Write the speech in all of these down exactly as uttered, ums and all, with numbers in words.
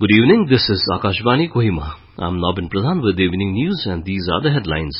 Good evening, this is Akashvani Kohima. I'm Nabin Pradhan with the evening news and these are the headlines.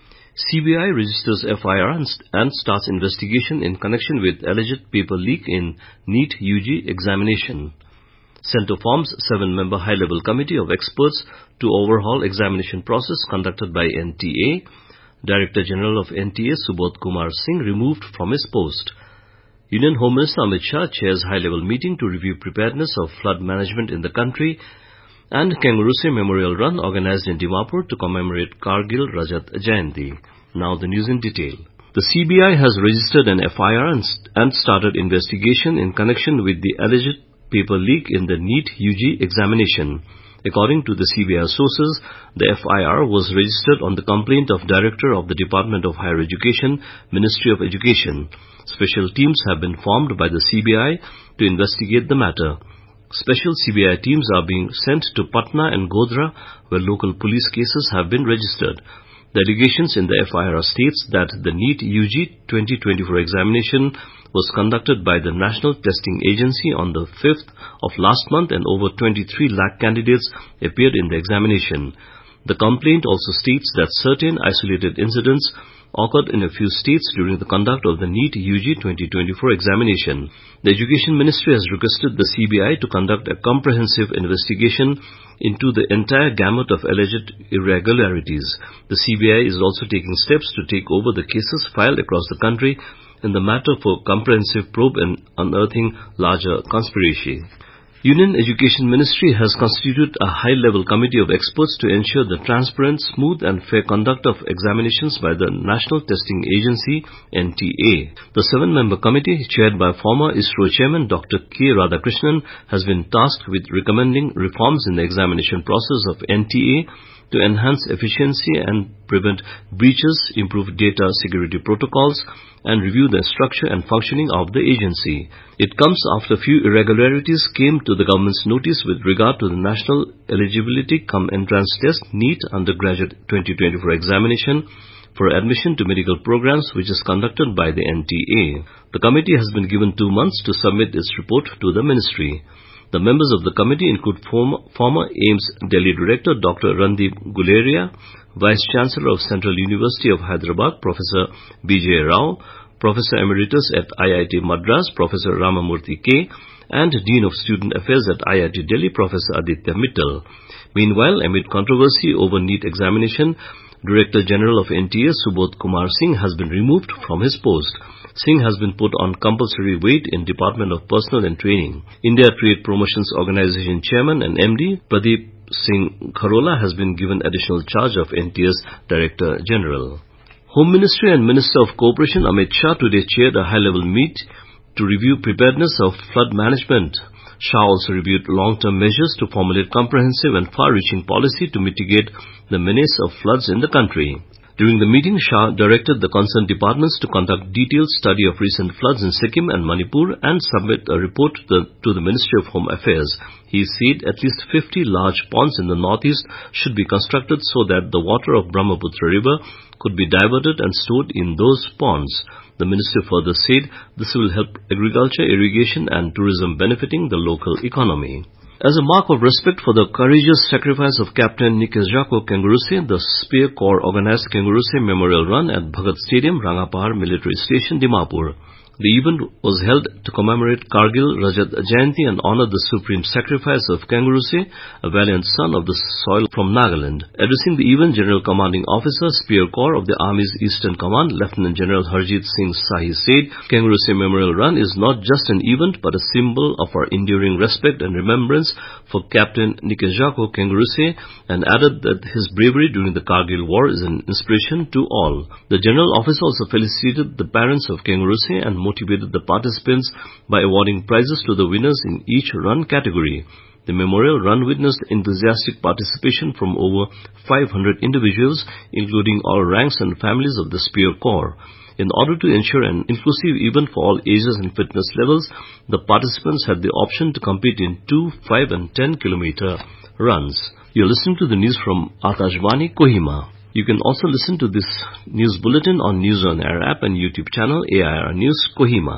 C B I registers F I R and, st- and starts investigation in connection with alleged paper leak in NEET U G examination. Centre forms seven-member high-level committee of experts to overhaul examination process conducted by N T A. Director General of N T A Subodh Kumar Singh removed from his post. Union Home Minister Amit Shah chairs high-level meeting to review preparedness of flood management in the country, and Kenguruse Memorial Run organized in Dimapur to commemorate Kargil Rajat Jayanti. Now the news in detail. The C B I has registered an F I R and, and started investigation in connection with the alleged paper leak in the NEET U G examination. According to the C B I sources, the F I R was registered on the complaint of Director of the Department of Higher Education, Ministry of Education. Special teams have been formed by the C B I to investigate the matter. Special C B I teams are being sent to Patna and Godhra, where local police cases have been registered. The allegations in the F I R states that the NEET U G twenty twenty-four examination was conducted by the National Testing Agency on the fifth of last month and over twenty-three lakh candidates appeared in the examination. The complaint also states that certain isolated incidents occurred in a few states during the conduct of the NEET U G twenty twenty-four examination. The Education Ministry has requested the C B I to conduct a comprehensive investigation into the entire gamut of alleged irregularities. The C B I is also taking steps to take over the cases filed across the country in the matter for comprehensive probe and unearthing larger conspiracy. Union Education Ministry has constituted a high-level committee of experts to ensure the transparent, smooth and fair conduct of examinations by the National Testing Agency, N T A. The seven-member committee, chaired by former ISRO chairman Doctor K. Radhakrishnan, has been tasked with recommending reforms in the examination process of N T A to enhance efficiency and prevent breaches, improve data security protocols, and review the structure and functioning of the agency. It comes after few irregularities came to the government's notice with regard to the National Eligibility cum Entrance Test NEET Undergraduate twenty twenty-four examination for admission to medical programs, which is conducted by the N T A. The committee has been given two months to submit its report to the ministry. The members of the committee include former, former AIIMS Delhi Director Doctor Randeep Guleria, Vice Chancellor of Central University of Hyderabad Professor B J Rao, Professor Emeritus at I I T Madras Professor Ramamurthy K, and Dean of Student Affairs at I I T Delhi Professor Aditya Mittal. Meanwhile, amid controversy over NEET examination, Director General of N T A Subodh Kumar Singh has been removed from his post. Singh has been put on compulsory wait in Department of Personnel and Training. India Trade Promotions Organization Chairman and M D Pradeep Singh Kharola has been given additional charge of N T A's Director General. Home Ministry and Minister of Cooperation Amit Shah today chaired a high-level meet to review preparedness of flood management. Shah also reviewed long-term measures to formulate comprehensive and far-reaching policy to mitigate the menace of floods in the country. During the meeting, Shah directed the concerned departments to conduct detailed study of recent floods in Sikkim and Manipur and submit a report to the, to the Ministry of Home Affairs. He said at least fifty large ponds in the northeast should be constructed so that the water of Brahmaputra river could be diverted and stored in those ponds. The minister further said this will help agriculture, irrigation and tourism benefiting the local economy. As a mark of respect for the courageous sacrifice of Captain Nikesjako Kenguruse, the Spear Corps organized Kenguruse Memorial Run at Bhagat Stadium, Rangapahar Military Station, Dimapur. The event was held to commemorate Kargil Rajat Jayanti and honor the supreme sacrifice of Kenguruse, a valiant son of the soil from Nagaland. Addressing the event, General Commanding Officer, Spear Corps of the Army's Eastern Command, Lieutenant General Harjit Singh Sahi said, Kenguruse Memorial Run is not just an event but a symbol of our enduring respect and remembrance for Captain Nikesjako Kenguruse, and added that his bravery during the Kargil War is an inspiration to all. The General Officer also felicitated the parents of Kenguruse and motivated the participants by awarding prizes to the winners in each run category. The memorial run witnessed enthusiastic participation from over five hundred individuals, including all ranks and families of the Spear Corps. In order to ensure an inclusive event for all ages and fitness levels, the participants had the option to compete in two, five and ten kilometer runs. You're listening to the news from Akashvani Kohima. You can also listen to this news bulletin on News on Air app and YouTube channel A I R News Kohima.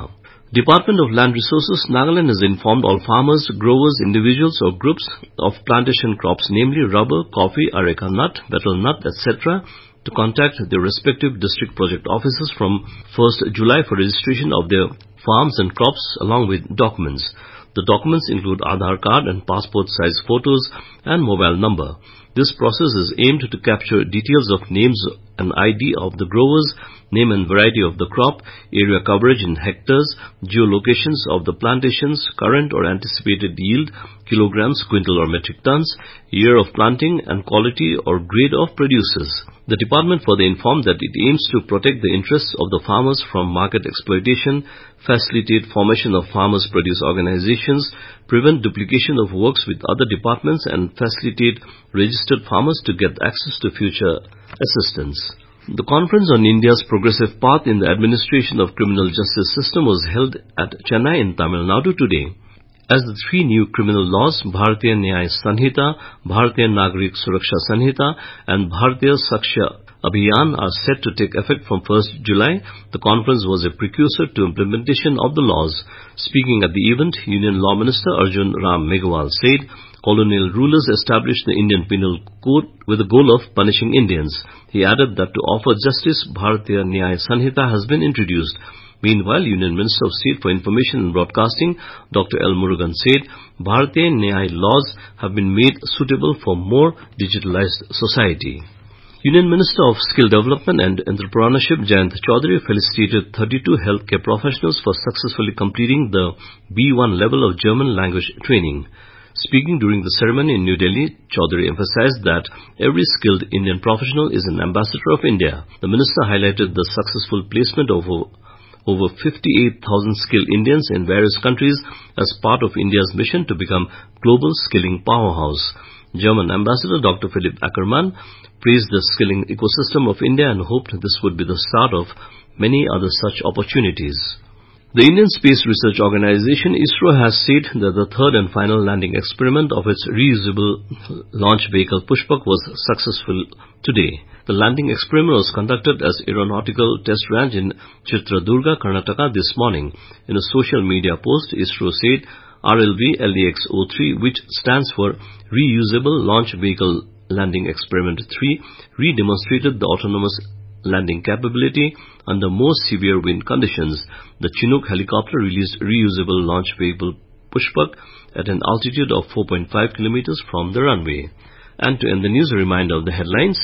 Department of Land Resources, Nagaland has informed all farmers, growers, individuals or groups of plantation crops, namely rubber, coffee, areca nut, betel nut, et cetera, to contact their respective district project offices from first July for registration of their farms and crops along with documents. The documents include Aadhaar card and passport size photos and mobile number. This process is aimed to capture details of names and I D of the growers, name and variety of the crop, area coverage in hectares, geolocations of the plantations, current or anticipated yield, kilograms, quintal or metric tons, year of planting, and quality or grade of produces. The department further informed that it aims to protect the interests of the farmers from market exploitation, facilitate formation of farmers' produce organizations, prevent duplication of works with other departments, and facilitate registered farmers to get access to future assistance. The conference on India's progressive path in the administration of criminal justice system was held at Chennai in Tamil Nadu today. As the three new criminal laws, Bharatiya Nyaya Sanhita, Bharatiya Nagarik Suraksha Sanhita, and Bharatiya Saksha Abhiyan are set to take effect from first July, the conference was a precursor to implementation of the laws. Speaking at the event, Union Law Minister Arjun Ram Meghwal said, colonial rulers established the Indian Penal Code with the goal of punishing Indians. He added that to offer justice, Bharatiya Nyaya Sanhita has been introduced. Meanwhile, Union Minister of State for Information and Broadcasting, Doctor L. Murugan said, Bharatiya Nyaya laws have been made suitable for more digitalized society. Union Minister of Skill Development and Entrepreneurship Jayant Chaudhary felicitated thirty-two healthcare professionals for successfully completing the B one level of German language training. Speaking during the ceremony in New Delhi, Chaudhary emphasized that every skilled Indian professional is an ambassador of India. The minister highlighted the successful placement of over fifty-eight thousand skilled Indians in various countries as part of India's mission to become global skilling powerhouse. German Ambassador Doctor Philipp Ackermann praised the skilling ecosystem of India and hoped this would be the start of many other such opportunities. The Indian Space Research Organization ISRO has said that the third and final landing experiment of its reusable launch vehicle Pushpak was successful today. The landing experiment was conducted as Aeronautical Test Range in Chitradurga, Karnataka this morning. In a social media post, ISRO said R L V L D X zero three, which stands for Reusable Launch Vehicle Landing Experiment three, re-demonstrated the autonomous landing capability under more severe wind conditions. The Chinook helicopter released reusable launch vehicle Pushpak at an altitude of four point five kilometers from the runway. And to end the news, a reminder of the headlines.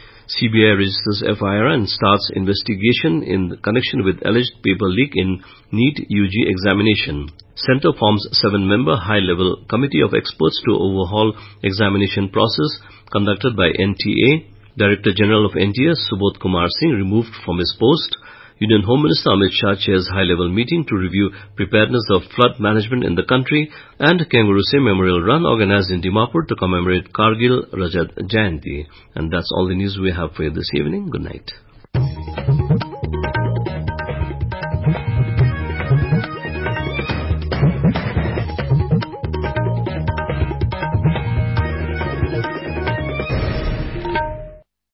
C B I registers F I R and starts investigation in connection with alleged paper leak in NEET U G examination. Centre forms seven-member high-level committee of experts to overhaul examination process conducted by N T A. Director General of N T A, Subodh Kumar Singh, removed from his post. Union Home Minister Amit Shah chairs high-level meeting to review preparedness of flood management in the country, and Kangaroo Se Memorial Run organized in Dimapur to commemorate Kargil Rajat Jayanti. And that's all the news we have for you this evening. Good night.